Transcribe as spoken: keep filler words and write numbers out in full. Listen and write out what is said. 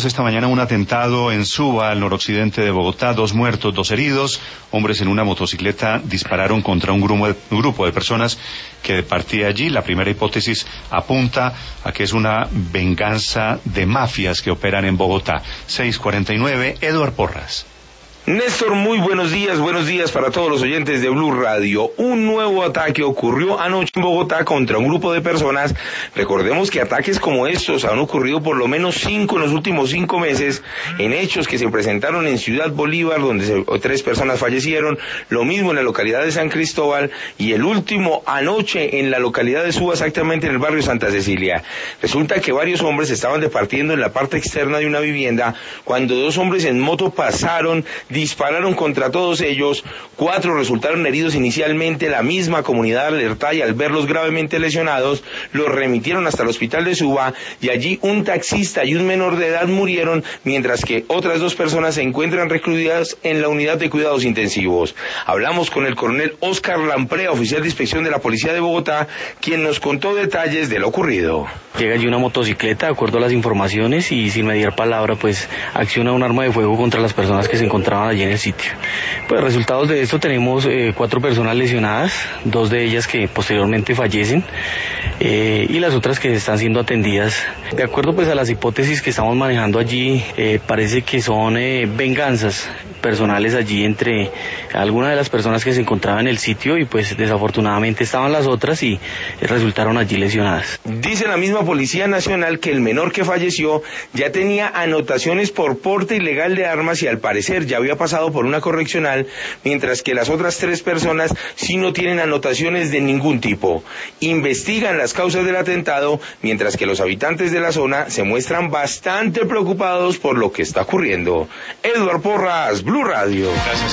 Esta mañana un atentado en Suba, al noroccidente de Bogotá, dos muertos, dos heridos. Hombres en una motocicleta dispararon contra un grupo de, un grupo de personas que partía allí. La primera hipótesis apunta a que es una venganza de mafias que operan en Bogotá. seis cuarenta y nueve, Eduard Porras. Néstor, muy buenos días, buenos días para todos los oyentes de Blue Radio. Un nuevo ataque ocurrió anoche en Bogotá contra un grupo de personas. Recordemos que ataques como estos han ocurrido por lo menos cinco en los últimos cinco meses, en hechos que se presentaron en Ciudad Bolívar, donde se, tres personas fallecieron, lo mismo en la localidad de San Cristóbal, y el último anoche en la localidad de Suba, exactamente en el barrio Santa Cecilia. Resulta que varios hombres estaban departiendo en la parte externa de una vivienda, cuando dos hombres en moto pasaron, dispararon contra todos ellos. Cuatro resultaron heridos inicialmente. La misma comunidad alerta, y al verlos gravemente lesionados, los remitieron hasta el hospital de Suba, y allí un taxista y un menor de edad murieron, mientras que otras dos personas se encuentran recluidas en la unidad de cuidados intensivos. Hablamos con el coronel Oscar Lamprea, oficial de inspección de la Policía de Bogotá, quien nos contó detalles de lo ocurrido. Llega allí una motocicleta, de acuerdo a las informaciones, y sin mediar palabra, pues acciona un arma de fuego contra las personas que se encontraban allí en el sitio. Pues resultados de esto: tenemos eh, cuatro personas lesionadas, dos de ellas que posteriormente fallecen, eh, y las otras que están siendo atendidas. De acuerdo pues a las hipótesis que estamos manejando allí, eh, parece que son eh, venganzas personales allí entre algunas de las personas que se encontraban en el sitio, y pues desafortunadamente estaban las otras y eh, resultaron allí lesionadas. Dice la misma Policía Nacional que el menor que falleció ya tenía anotaciones por porte ilegal de armas y al parecer ya había pasado por una correccional, mientras que las otras tres personas sí no tienen anotaciones de ningún tipo. Investigan las causas del atentado, mientras que los habitantes de la zona se muestran bastante preocupados por lo que está ocurriendo. Eduard Porras, Blue Radio. Gracias.